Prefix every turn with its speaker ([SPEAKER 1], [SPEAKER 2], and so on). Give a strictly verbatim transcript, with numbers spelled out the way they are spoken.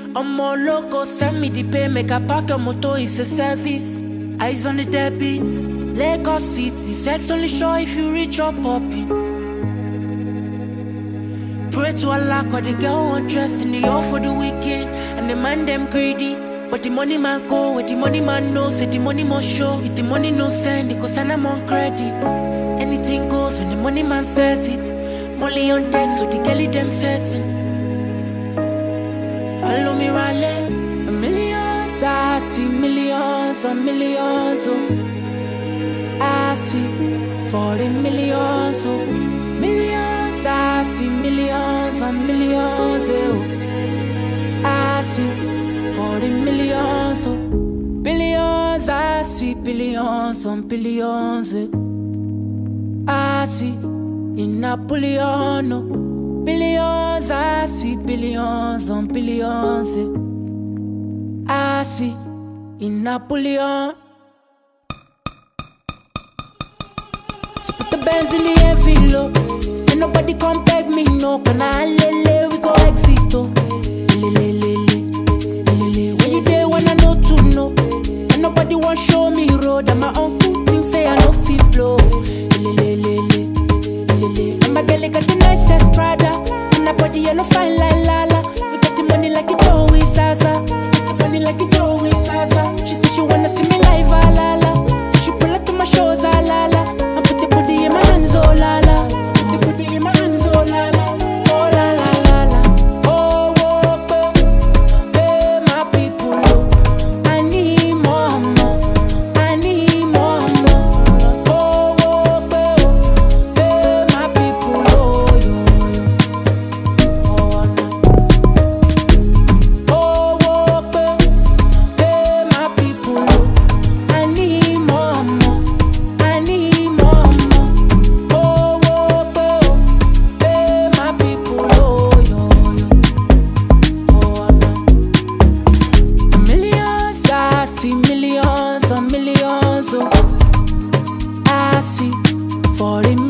[SPEAKER 1] I'm more loco, send me the pay, make a park your motor, it's a service. Eyes on the debit, Lagos City, sex only show if you reach or popping. Pray to Allah, cause the girl won't dress in the all for the weekend. And the man them greedy, but the money man go, where the money man knows, say the money must show. If the money no send, it cause I'm on credit. Anything goes when the money man says it. Molly on deck, so the girlie them setting. Follow me rally, a millions, I see millions on millions, oh. I see forty millions, oh. Millions, I see millions on millions, oh. I see forty millions, oh. Billions, I see billions on billions, oh. I see in Napoleon, oh. Billions, I see billions on billions, eh. I see in Napoleon. So put the bands in the envelope, and nobody come beg me, no. Can I lele, we go exit, oh. Lele, lele, lele. When you there, when I know to know, and nobody want show me road, and my uncle things say I know fit blow. Lele, lele, lele. And my girl got the nicest Prada. Body yellow fine like Lala. We got the money like it always Zaza. The money like it always Zaza. She said she wanna see me live, ah la la. So she pull up to my shows, ah la la. I put the booty in my hands, oh la la. Put the booty in my hands, oh la la. Oh la la la la. Oh oh oh, hey my people, oh. I need more, more. I need more, more. Oh oh oh, hey my people, oh yo. Millions on millions, oh. I see forty